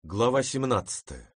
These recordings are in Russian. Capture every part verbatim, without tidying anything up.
Глава семнадцатая.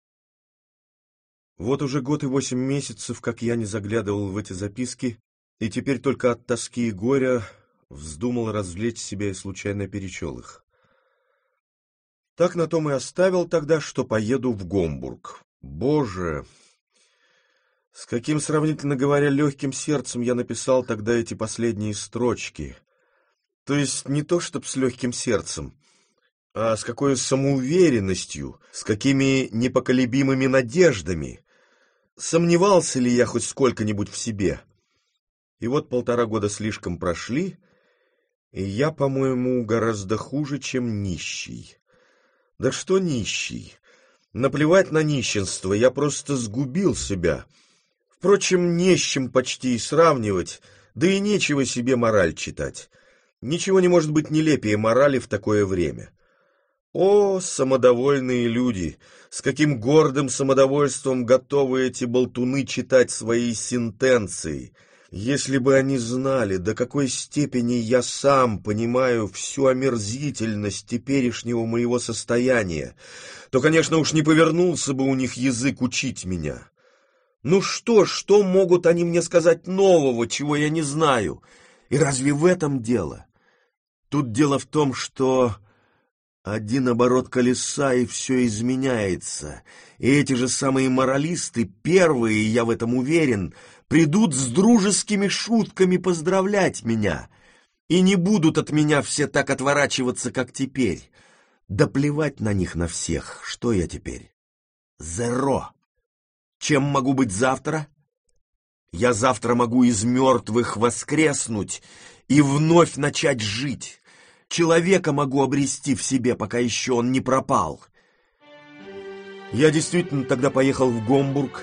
Вот уже год и восемь месяцев, как я не заглядывал в эти записки, и теперь только от тоски и горя вздумал развлечь себя и случайно перечел их. Так на том и оставил тогда, что поеду в Гомбург. Боже! С каким, сравнительно говоря, легким сердцем я написал тогда эти последние строчки. То есть не то, чтоб с легким сердцем, а с какой самоуверенностью, с какими непоколебимыми надеждами. Сомневался ли я хоть сколько-нибудь в себе? И вот полтора года слишком прошли, и я, по-моему, гораздо хуже, чем нищий. Да что нищий? Наплевать на нищенство, я просто сгубил себя. Впрочем, не с чем почти и сравнивать, да и нечего себе мораль читать. Ничего не может быть нелепее морали в такое время. О, самодовольные люди! С каким гордым самодовольством готовы эти болтуны читать свои сентенции! Если бы они знали, до какой степени я сам понимаю всю омерзительность теперешнего моего состояния, то, конечно, уж не повернулся бы у них язык учить меня. Ну что, что могут они мне сказать нового, чего я не знаю? И разве в этом дело? Тут дело в том, что... Один оборот колеса, и все изменяется. И эти же самые моралисты, первые, я в этом уверен, придут с дружескими шутками поздравлять меня. И не будут от меня все так отворачиваться, как теперь. Да плевать на них на всех. Что я теперь? Зеро. Чем могу быть завтра? Я завтра могу из мертвых воскреснуть и вновь начать жить. Человека могу обрести в себе, пока еще он не пропал. Я действительно тогда поехал в Гомбург,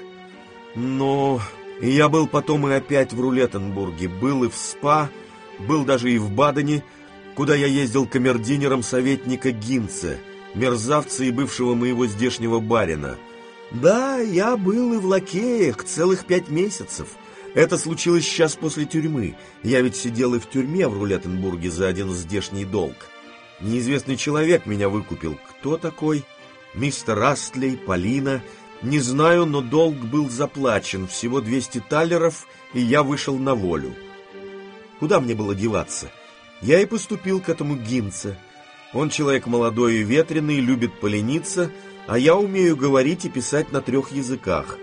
но я был потом и опять в Рулеттенбурге, был и в Спа, был даже и в Бадене, куда я ездил камердинером советника Гинце, мерзавца и бывшего моего здешнего барина. Да, я был и в лакеях целых пять месяцев. Это случилось сейчас после тюрьмы. Я ведь сидел и в тюрьме в Рулеттенбурге за один здешний долг. Неизвестный человек меня выкупил. Кто такой? Мистер Астлей, Полина. Не знаю, но долг был заплачен. Всего двести таллеров, и я вышел на волю. Куда мне было деваться? Я и поступил к этому Гинце. Он человек молодой и ветреный, любит полениться, а я умею говорить и писать на трех языках.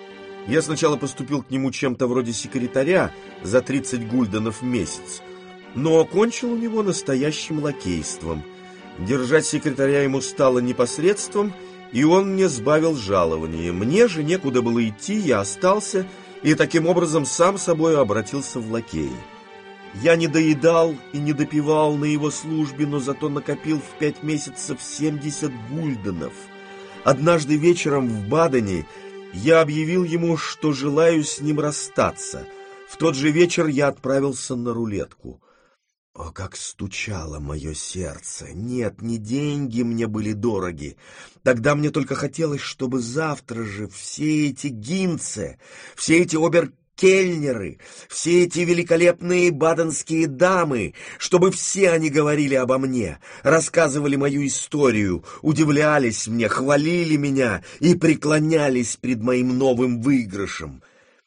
Я сначала поступил к нему чем-то вроде секретаря за тридцать гульденов в месяц, но окончил у него настоящим лакейством. Держать секретаря ему стало непосредством, и он мне сбавил жалование. Мне же некуда было идти, я остался, и таким образом сам собой обратился в лакеи. Я не доедал и не допивал на его службе, но зато накопил в пять месяцев семьдесят гульденов. Однажды вечером в Бадене я объявил ему, что желаю с ним расстаться. В тот же вечер я отправился на рулетку. О, как стучало мое сердце! Нет, не деньги мне были дороги. Тогда мне только хотелось, чтобы завтра же все эти Гинце, все эти оберкельнеры, все эти великолепные баденские дамы, чтобы все они говорили обо мне, рассказывали мою историю, удивлялись мне, хвалили меня и преклонялись пред моим новым выигрышем.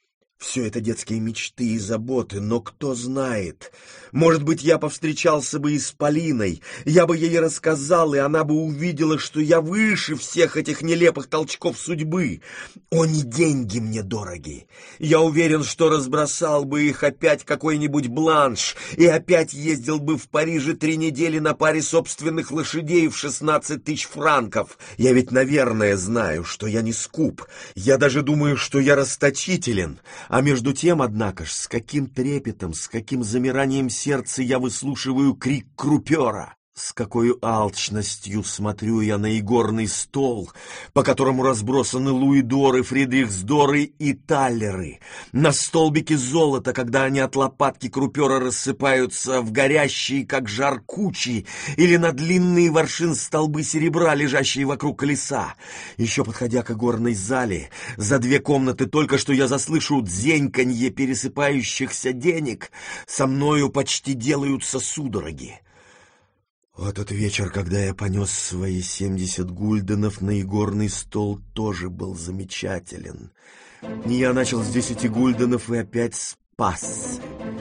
Все это детские мечты и заботы, но кто знает, может быть, я повстречался бы и с Полиной, я бы ей рассказал, и она бы увидела, что я выше всех этих нелепых толчков судьбы. О, не деньги мне дороги! Я уверен, что разбросал бы их опять какой-нибудь бланш, и опять ездил бы в Париже три недели на паре собственных лошадей в шестнадцать тысяч франков. Я ведь, наверное, знаю, что я не скуп, я даже думаю, что я расточителен. А между тем, однако ж, с каким трепетом, с каким замиранием сердца я выслушиваю крик крупера, с какой алчностью смотрю я на игорный стол, по которому разбросаны луидоры, фридрихсдоры и таллеры, на столбике золота, когда они от лопатки крупера рассыпаются в горящие, как жар кучи, или на длинные воршин столбы серебра, лежащие вокруг колеса. Еще подходя к игорной зале, за две комнаты только что я заслышу дзеньканье пересыпающихся денег, со мною почти делаются судороги. Вот тот вечер, когда я понес свои семьдесят гульденов на игорный стол, тоже был замечателен. Я начал с десяти гульденов и опять спас.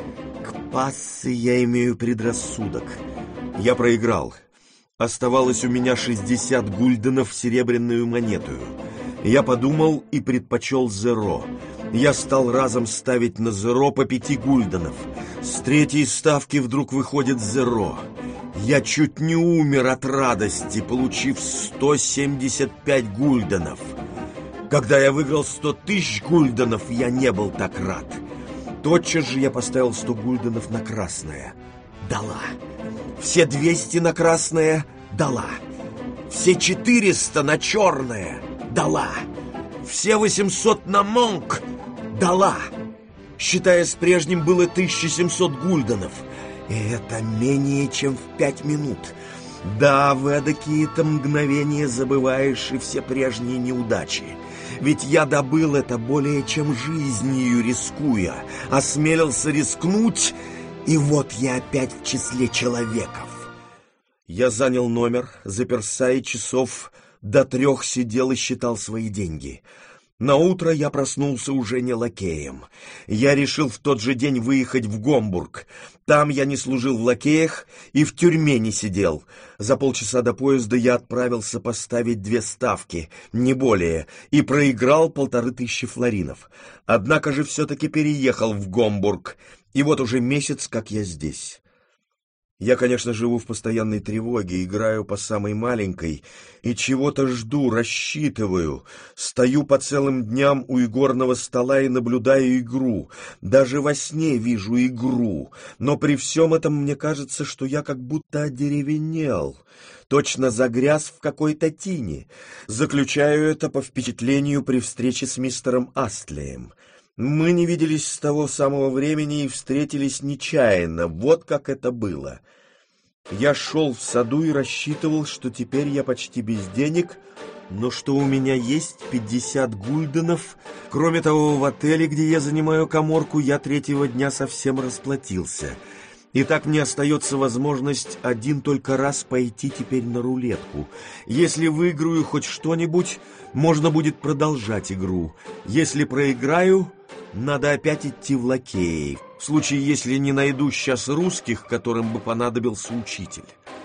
К пассе я имею предрассудок. Я проиграл. Оставалось у меня шестьдесят гульденов в серебряную монету. Я подумал и предпочел зеро. Я стал разом ставить на зеро по пяти гульденов. С третьей ставки вдруг выходит зеро. Я чуть не умер от радости, получив сто семьдесят пять гульденов. Когда я выиграл сто тысяч гульденов, я не был так рад. Тотчас же я поставил сто гульденов на красное. Дала. Все двести на красное. Дала. Все четыреста на черное. Дала. Все восемьсот на монк. Дала. Считая с прежним, было тысяча семьсот гульденов. И это менее чем в пять минут. Да, в эдакие-то мгновения забываешь и все прежние неудачи. Ведь я добыл это более чем жизнью рискуя. Осмелился рискнуть, и вот я опять в числе человеков. Я занял номер, заперся и часов до трех сидел и считал свои деньги. Наутро я проснулся уже не лакеем. Я решил в тот же день выехать в Гомбург. Там я не служил в лакеях и в тюрьме не сидел. За полчаса до поезда я отправился поставить две ставки, не более, и проиграл полторы тысячи флоринов. Однако же все-таки переехал в Гомбург, и вот уже месяц, как я здесь. Я, конечно, живу в постоянной тревоге, играю по самой маленькой и чего-то жду, рассчитываю. Стою по целым дням у игорного стола и наблюдаю игру. Даже во сне вижу игру. Но при всем этом мне кажется, что я как будто одеревенел, точно загряз в какой-то тине. Заключаю это по впечатлению при встрече с мистером Астлеем. Мы не виделись с того самого времени и встретились нечаянно. Вот как это было. Я шел в саду и рассчитывал, что теперь я почти без денег, но что у меня есть пятьдесят гульденов. Кроме того, в отеле, где я занимаю каморку, я третьего дня совсем расплатился. И так мне остается возможность один только раз пойти теперь на рулетку. Если выиграю хоть что-нибудь, можно будет продолжать игру. Если проиграю, надо опять идти в лакеи, в случае, если не найду сейчас русских, которым бы понадобился учитель.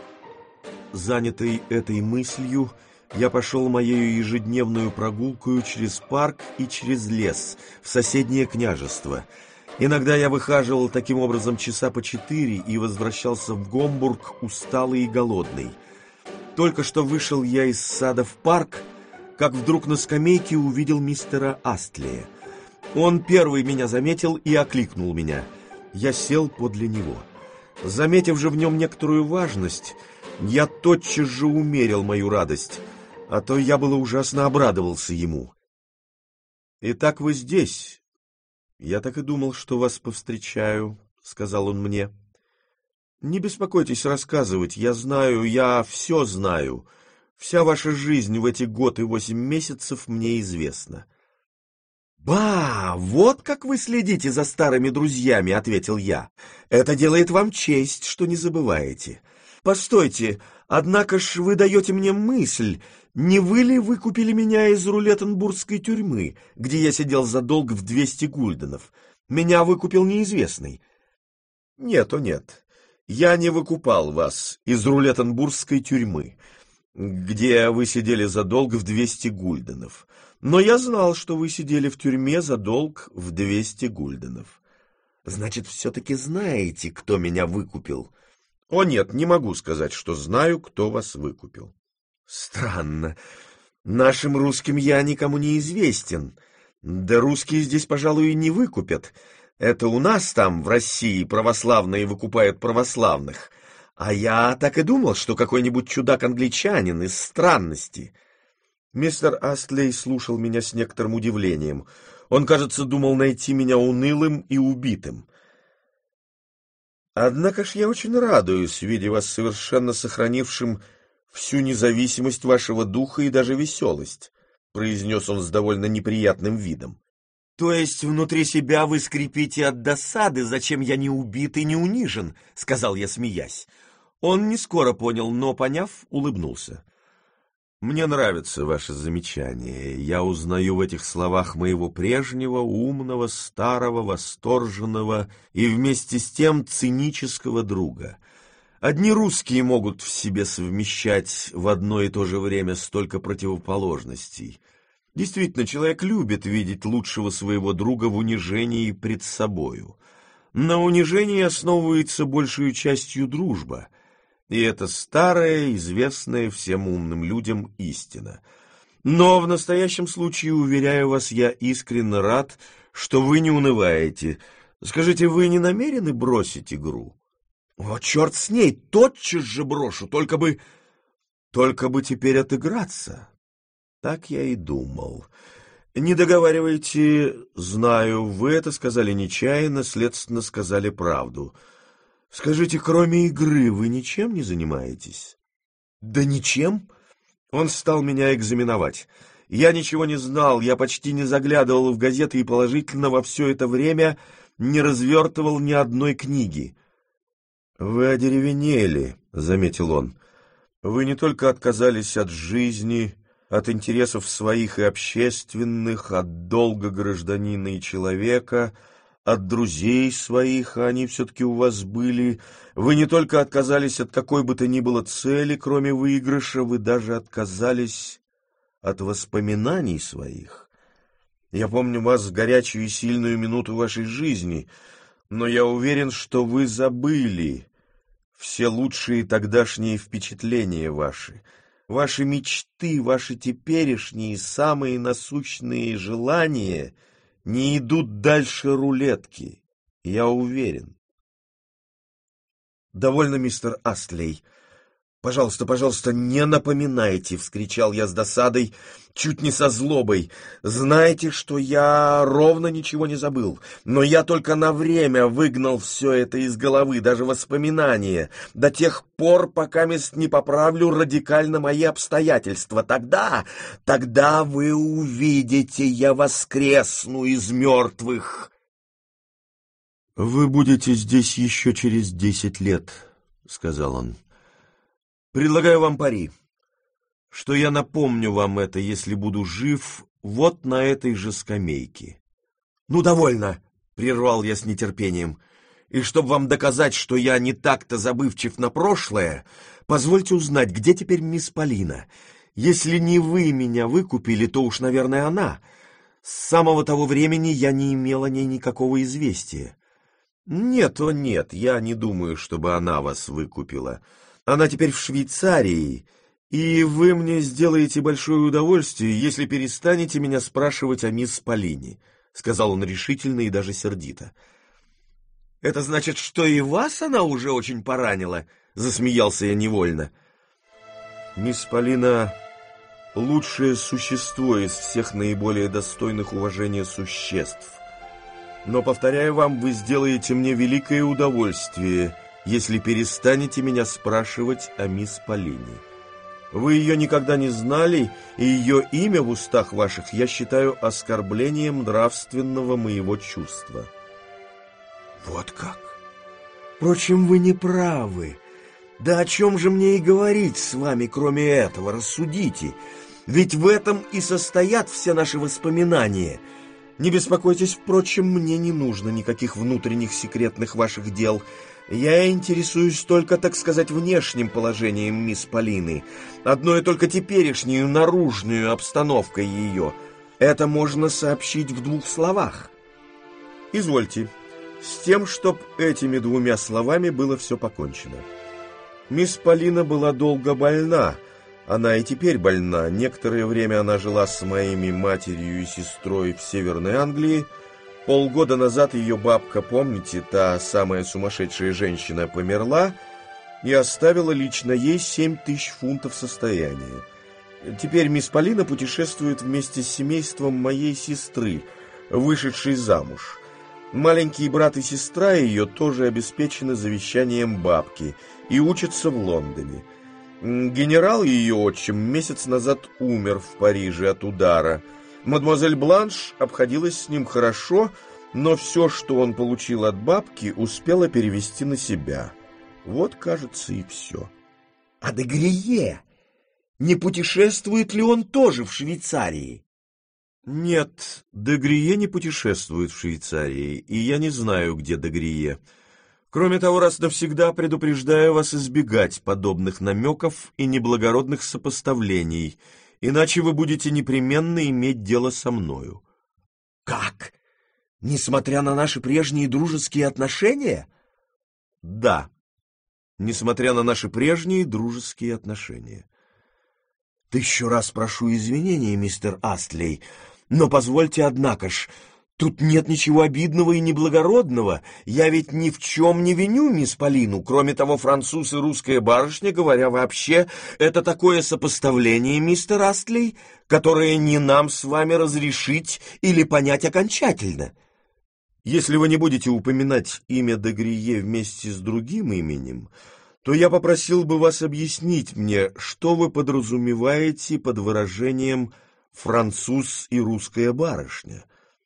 Занятый этой мыслью, я пошел моею ежедневную прогулкою через парк и через лес в соседнее княжество. Иногда я выхаживал таким образом часа по четыре и возвращался в Гомбург усталый и голодный. Только что вышел я из сада в парк, как вдруг на скамейке увидел мистера Астлея. Он первый меня заметил и окликнул меня. Я сел подле него. Заметив же в нем некоторую важность, я тотчас же умерил мою радость, а то я было ужасно обрадовался ему. «Итак, вы здесь. Я так и думал, что вас повстречаю», — сказал он мне. «Не беспокойтесь рассказывать, я знаю, я все знаю. Вся ваша жизнь в эти год и восемь месяцев мне известна». «Ба, вот как вы следите за старыми друзьями», — ответил я. «Это делает вам честь, что не забываете. Постойте, однако ж вы даете мне мысль, не вы ли выкупили меня из Рулеттенбургской тюрьмы, где я сидел за долг в двести гульденов? Меня выкупил неизвестный». «Нет, о нет, я не выкупал вас из Рулеттенбургской тюрьмы, где вы сидели за долг в двести гульденов. Но я знал, что вы сидели в тюрьме за долг в двести гульденов». «Значит, все-таки знаете, кто меня выкупил?» «О нет, не могу сказать, что знаю, кто вас выкупил». «Странно. Нашим русским я никому не известен. Да русские здесь, пожалуй, и не выкупят. Это у нас там, в России, православные выкупают православных. А я так и думал, что какой-нибудь чудак-англичанин из странности». Мистер Астлей слушал меня с некоторым удивлением. Он, кажется, думал найти меня унылым и убитым. «Однако ж я очень радуюсь, видя вас совершенно сохранившим всю независимость вашего духа и даже веселость», — произнес он с довольно неприятным видом. «То есть внутри себя вы скрипите от досады, зачем я не убит и не унижен?» — сказал я, смеясь. Он не скоро понял, но, поняв, улыбнулся. «Мне нравится ваше замечание. Я узнаю в этих словах моего прежнего, умного, старого, восторженного и вместе с тем цинического друга. Одни русские могут в себе совмещать в одно и то же время столько противоположностей. Действительно, человек любит видеть лучшего своего друга в унижении пред собою. На унижении основывается большей частью дружба. И это старая, известная всем умным людям истина. Но в настоящем случае, уверяю вас, я искренне рад, что вы не унываете. Скажите, вы не намерены бросить игру?» «О, черт с ней, тотчас же брошу, только бы... только бы теперь отыграться». «Так я и думал. Не договаривайте, знаю, вы это сказали нечаянно, следственно, сказали правду. Скажите, кроме игры вы ничем не занимаетесь?» «Да ничем. Он стал меня экзаменовать. Я ничего не знал, я почти не заглядывал в газеты и положительно во все это время не развертывал ни одной книги». «Вы одеревенели», — заметил он. «Вы не только отказались от жизни, от интересов своих и общественных, от долга гражданина и человека, от друзей своих, а они все-таки у вас были. Вы не только отказались от какой бы то ни было цели, кроме выигрыша, вы даже отказались от воспоминаний своих. Я помню вас в горячую и сильную минуту вашей жизни, но я уверен, что вы забыли все лучшие тогдашние впечатления ваши, ваши мечты, ваши теперешние самые насущные желания не идут дальше рулетки, я уверен». «Довольно, мистер Астлей. Пожалуйста, пожалуйста, не напоминайте», — вскричал я с досадой, чуть не со злобой. «Знаете, что я ровно ничего не забыл, но я только на время выгнал все это из головы, даже воспоминания, до тех пор, пока мест не поправлю радикально мои обстоятельства. Тогда, тогда вы увидите, я воскресну из мертвых». «Вы будете здесь еще через десять лет», — сказал он. «Предлагаю вам пари, что я напомню вам это, если буду жив, вот на этой же скамейке». «Ну, довольно», — прервал я с нетерпением. «И чтобы вам доказать, что я не так-то забывчив на прошлое, позвольте узнать, где теперь мисс Полина. Если не вы меня выкупили, то уж, наверное, она. С самого того времени я не имел о ней никакого известия». «Нет, о нет, я не думаю, чтобы она вас выкупила. Она теперь в Швейцарии, и вы мне сделаете большое удовольствие, если перестанете меня спрашивать о мисс Полине», — сказал он решительно и даже сердито. «Это значит, что и вас она уже очень поранила?» — засмеялся я невольно. «Мисс Полина — лучшее существо из всех наиболее достойных уважения существ. Но, повторяю вам, вы сделаете мне великое удовольствие, если перестанете меня спрашивать о мисс Полине. Вы ее никогда не знали, и ее имя в устах ваших я считаю оскорблением нравственного моего чувства». «Вот как? Впрочем, вы не правы. Да о чем же мне и говорить с вами, кроме этого? Рассудите. Ведь в этом и состоят все наши воспоминания. Не беспокойтесь, впрочем, мне не нужно никаких внутренних секретных ваших дел. Я интересуюсь только, так сказать, внешним положением мисс Полины, одной только теперешнюю наружную обстановкой ее. Это можно сообщить в двух словах». «Извольте, с тем, чтоб этими двумя словами было все покончено. Мисс Полина была долго больна. Она и теперь больна. Некоторое время она жила с моими матерью и сестрой в Северной Англии. Полгода назад ее бабка, помните, та самая сумасшедшая женщина, померла и оставила лично ей семь тысяч фунтов состояния. Теперь мисс Полина путешествует вместе с семейством моей сестры, вышедшей замуж. Маленький брат и сестра ее тоже обеспечены завещанием бабки и учатся в Лондоне. Генерал ее отчим месяц назад умер в Париже от удара. Мадемуазель Бланш обходилась с ним хорошо, но все, что он получил от бабки, успела перевести на себя. Вот, кажется, и все. А де Грие? Не путешествует ли он тоже в Швейцарии? Нет, де Грие не путешествует в Швейцарии, и я не знаю, где де Грие. Кроме того, раз навсегда предупреждаю вас избегать подобных намеков и неблагородных сопоставлений, иначе вы будете непременно иметь дело со мною. Как? Несмотря на наши прежние дружеские отношения? Да, несмотря на наши прежние дружеские отношения. Тысячу раз прошу извинения, мистер Астлей, но позвольте, однако ж, тут нет ничего обидного и неблагородного. Я ведь ни в чем не виню мисс Полину. Кроме того, француз и русская барышня, говоря вообще, это такое сопоставление, мистер Астлей, которое не нам с вами разрешить или понять окончательно. Если вы не будете упоминать имя де Грие вместе с другим именем, то я попросил бы вас объяснить мне, что вы подразумеваете под выражением «француз и русская барышня».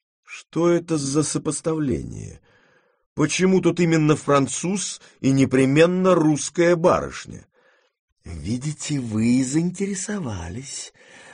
Что это за сопоставление? Почему тут именно француз и непременно русская барышня? Видите, вы и заинтересовались.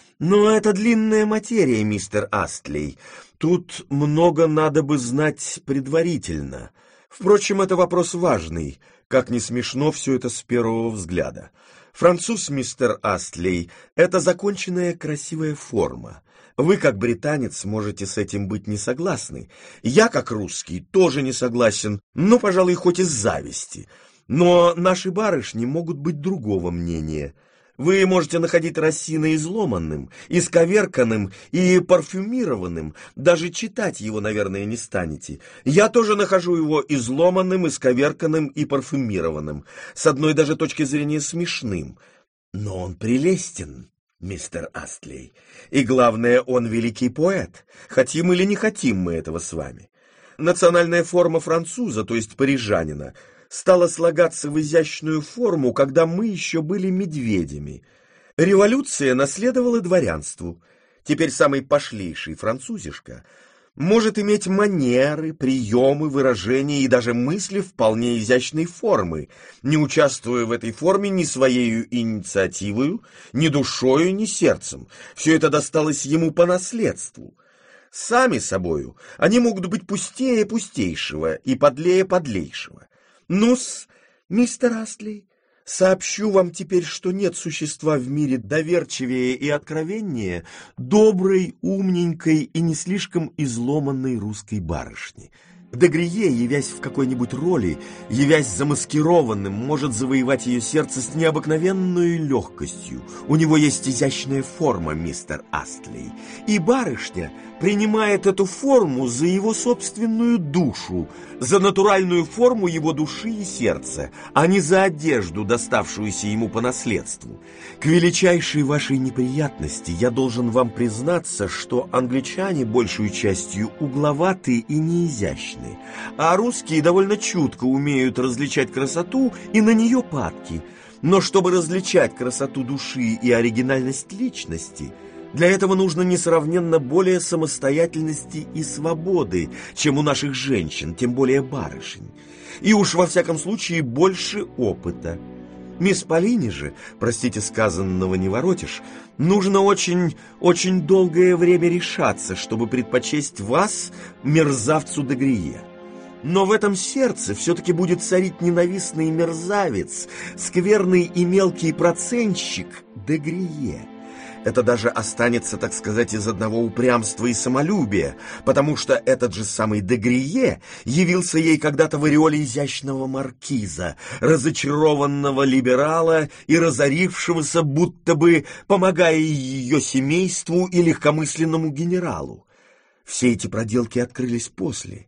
Но это длинная материя, мистер Астлей. Тут много надо бы знать предварительно. Впрочем, это вопрос важный. Как не смешно все это с первого взгляда. Француз, мистер Астлей, это законченная красивая форма. Вы, как британец, можете с этим быть не согласны. Я, как русский, тоже не согласен, ну, пожалуй, хоть из зависти. Но наши барышни могут быть другого мнения. Вы можете находить Рассина изломанным, исковерканным и парфюмированным. Даже читать его, наверное, не станете. Я тоже нахожу его изломанным, исковерканным и парфюмированным. С одной даже точки зрения смешным. Но он прелестен, мистер Астлей. И главное, он великий поэт. Хотим или не хотим мы этого с вами. Национальная форма француза, то есть парижанина, стала слагаться в изящную форму, когда мы еще были медведями. Революция наследовала дворянству. Теперь самый пошлейший французишка может иметь манеры, приемы, выражения и даже мысли вполне изящной формы, не участвуя в этой форме ни своею инициативою, ни душою, ни сердцем. Все это досталось ему по наследству. Сами собою они могут быть пустее пустейшего и подлее подлейшего. Ну-с, мистер Астлей, сообщу вам теперь, что нет существа в мире доверчивее и откровеннее доброй, умненькой и не слишком изломанной русской барышни. Де Грие, явясь в какой-нибудь роли, явясь замаскированным, может завоевать ее сердце с необыкновенной легкостью. У него есть изящная форма, мистер Астлей, и барышня принимает эту форму за его собственную душу, за натуральную форму его души и сердца, а не за одежду, доставшуюся ему по наследству. К величайшей вашей неприятности я должен вам признаться, что англичане большую частью угловаты и неизящны, а русские довольно чутко умеют различать красоту и на нее падки. Но чтобы различать красоту души и оригинальность личности, для этого нужно несравненно более самостоятельности и свободы, чем у наших женщин, тем более барышень. И уж во всяком случае больше опыта. Мисс Полине же, простите, сказанного не воротишь, нужно очень, очень долгое время решаться, чтобы предпочесть вас, мерзавцу де Грие. Но в этом сердце все-таки будет царить ненавистный мерзавец, скверный и мелкий процентщик де Грие. Это даже останется, так сказать, из одного упрямства и самолюбия, потому что этот же самый де Грие явился ей когда-то в ореоле изящного маркиза, разочарованного либерала и разорившегося, будто бы помогая ее семейству и легкомысленному генералу. Все эти проделки открылись после.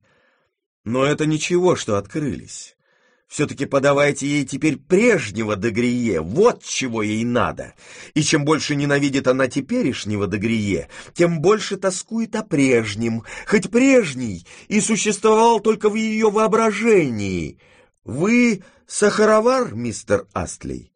Но это ничего, что открылись. Все-таки подавайте ей теперь прежнего де Грие, вот чего ей надо. И чем больше ненавидит она теперешнего де Грие, тем больше тоскует о прежнем, хоть прежний и существовал только в ее воображении. Вы сахаровар, мистер Астлей?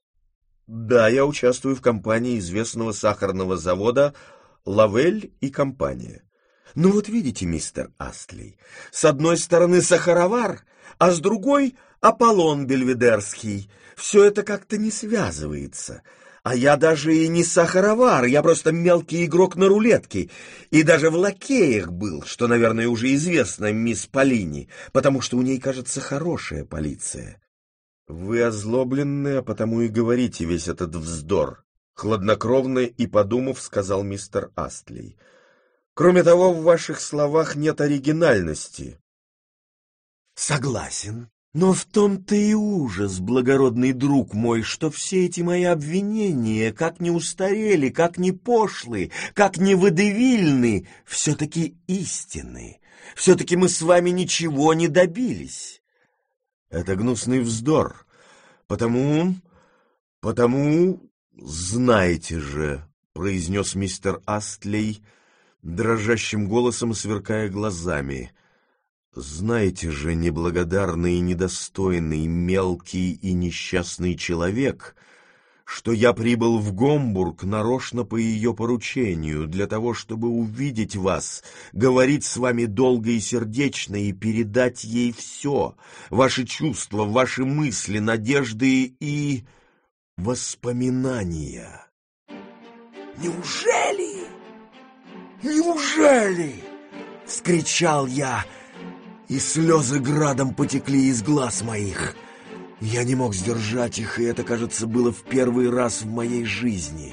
Да, я участвую в компании известного сахарного завода «Лавель и компания». Ну вот видите, мистер Астлей, с одной стороны сахаровар, а с другой Аполлон Бельведерский. Все это как-то не связывается. А я даже и не сахаровар, я просто мелкий игрок на рулетке. И даже в лакеях был, что, наверное, уже известно мисс Полини, потому что у ней, кажется, хорошая полиция. Вы озлобленны, а потому и говорите весь этот вздор. Хладнокровно и подумав, сказал мистер Астлей. Кроме того, в ваших словах нет оригинальности. Согласен. Но в том-то и ужас, благородный друг мой, что все эти мои обвинения, как ни устарели, как ни пошлы, как ни водевильны, все-таки истинны. Все-таки мы с вами ничего не добились. Это гнусный вздор. Потому... потому... знаете же, произнес мистер Астлей, дрожащим голосом сверкая глазами, знаете же, неблагодарный и недостойный, мелкий и несчастный человек, что я прибыл в Гомбург нарочно по ее поручению, для того, чтобы увидеть вас, говорить с вами долго и сердечно и передать ей все, ваши чувства, ваши мысли, надежды и воспоминания. «Неужели? Неужели?» — вскричал я, и слезы градом потекли из глаз моих. Я не мог сдержать их, и это, кажется, было в первый раз в моей жизни.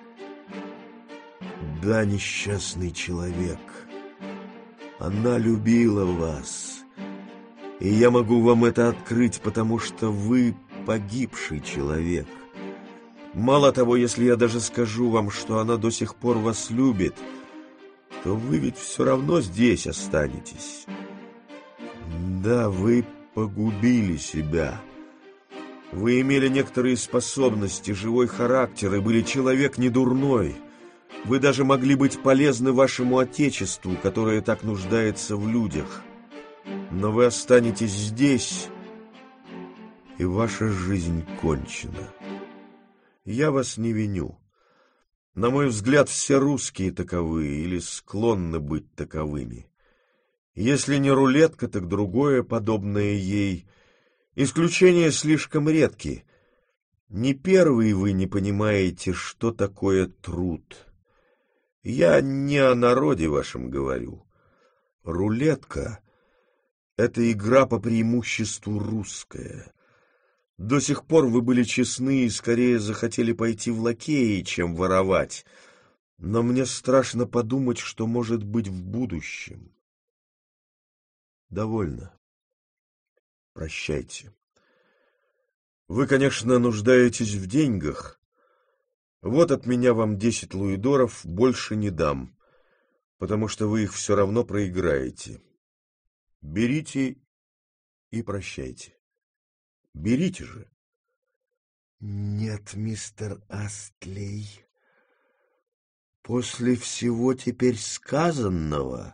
Да, несчастный человек, она любила вас, и я могу вам это открыть, потому что вы погибший человек. Мало того, если я даже скажу вам, что она до сих пор вас любит, то вы ведь все равно здесь останетесь. Да, вы погубили себя. Вы имели некоторые способности, живой характер и были человек недурной. Вы даже могли быть полезны вашему отечеству, которое так нуждается в людях. Но вы останетесь здесь, и ваша жизнь кончена. Я вас не виню. На мой взгляд, все русские таковы или склонны быть таковыми. Если не рулетка, так другое, подобное ей. Исключения слишком редки. Не первый вы не понимаете, что такое труд. Я не о народе вашем говорю. Рулетка — это игра по преимуществу русская. До сих пор вы были честны и скорее захотели пойти в лакеи, чем воровать. Но мне страшно подумать, что может быть в будущем. Довольно. Прощайте. Вы, конечно, нуждаетесь в деньгах. Вот от меня вам десять луидоров, больше не дам, потому что вы их все равно проиграете. Берите и прощайте. Берите же. Нет, мистер Астлей, после всего теперь сказанного...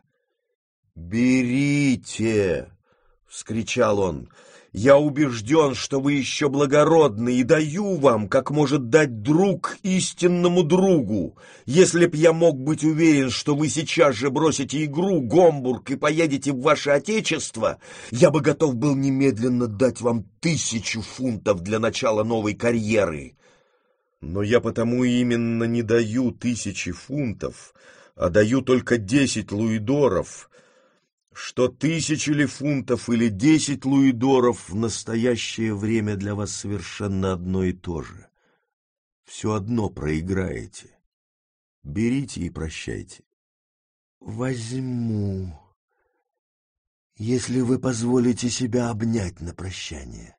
«Берите!» — вскричал он. «Я убежден, что вы еще благородны, и даю вам, как может дать друг истинному другу. Если б я мог быть уверен, что вы сейчас же бросите игру, Гомбург, и поедете в ваше отечество, я бы готов был немедленно дать вам тысячу фунтов для начала новой карьеры. Но я потому именно не даю тысячи фунтов, а даю только десять луидоров, что тысячи ли фунтов или десять луидоров в настоящее время для вас совершенно одно и то же. Все одно проиграете. Берите и прощайте. Возьму, если вы позволите себя обнять на прощание.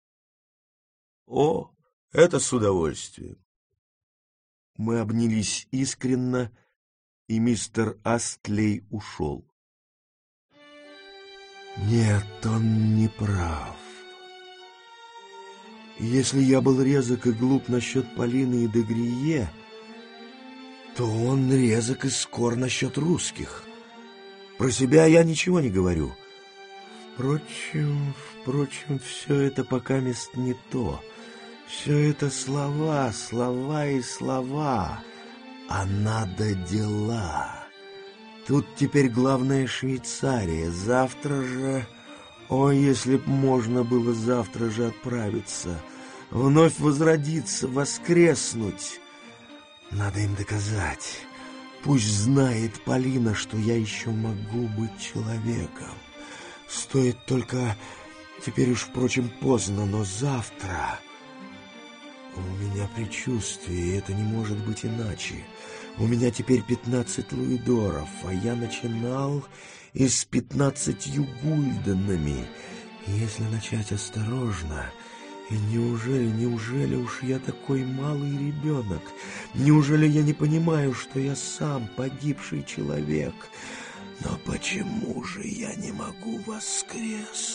О, это с удовольствием. Мы обнялись искренно, и мистер Астлей ушел. Нет, он не прав. Если я был резок и глуп насчет Полины и де Грие, то он резок и скор насчет русских. Про себя я ничего не говорю. Впрочем, впрочем, все это пока мест не то. Все это слова, слова и слова, а надо дела. Тут теперь главная Швейцария. Завтра же... О, если б можно было завтра же отправиться, вновь возродиться, воскреснуть. Надо им доказать. Пусть знает Полина, что я еще могу быть человеком. Стоит только... Теперь уж, впрочем, поздно, но завтра... У меня предчувствие, и это не может быть иначе. У меня теперь пятнадцать луидоров, а я начинал и с пятнадцатью гульденами. Если начать осторожно... И неужели, неужели уж я такой малый ребенок? Неужели я не понимаю, что я сам погибший человек? Но почему же я не могу воскреснуть?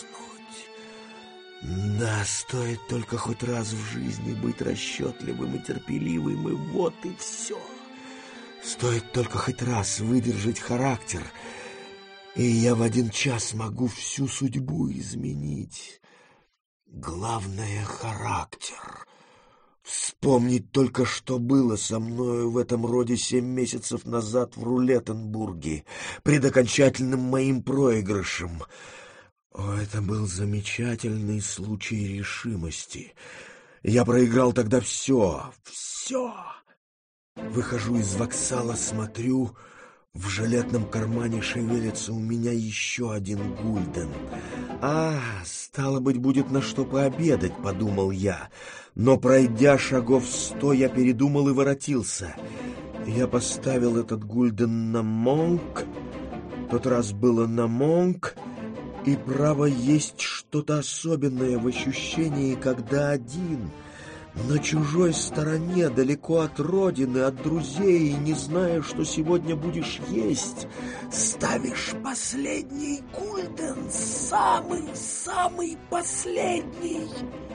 Да, стоит только хоть раз в жизни быть расчетливым и терпеливым, и вот и все. Стоит только хоть раз выдержать характер, и я в один час могу всю судьбу изменить. Главное — характер. Вспомнить только, что было со мною в этом роде семь месяцев назад в Рулеттенбурге, пред окончательным моим проигрышем. О, это был замечательный случай решимости. Я проиграл тогда все, все. Выхожу из воксала, смотрю... В жилетном кармане шевелится у меня еще один гульден. А, стало быть, будет на что пообедать, подумал я. Но, пройдя шагов сто, я передумал и воротился. Я поставил этот гульден на монк. Тот раз было на монк. И, право, есть что-то особенное в ощущении, когда один... На чужой стороне, далеко от родины, от друзей, не зная, что сегодня будешь есть, ставишь последний гульден, самый-самый последний.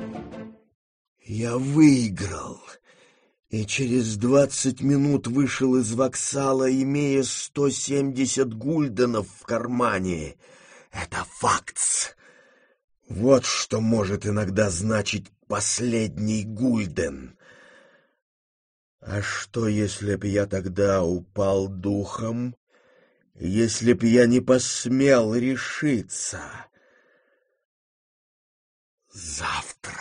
Я выиграл, и через двадцать минут вышел из воксала, имея сто семьдесят гульденов в кармане. Это факт. Вот что может иногда значить последний гульден. А что, если б я тогда упал духом, если б я не посмел решиться? Завтра,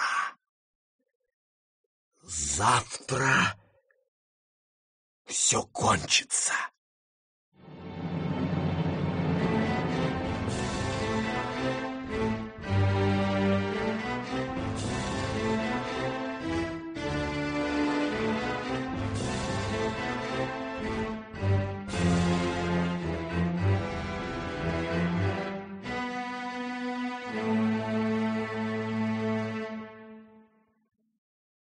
завтра все кончится.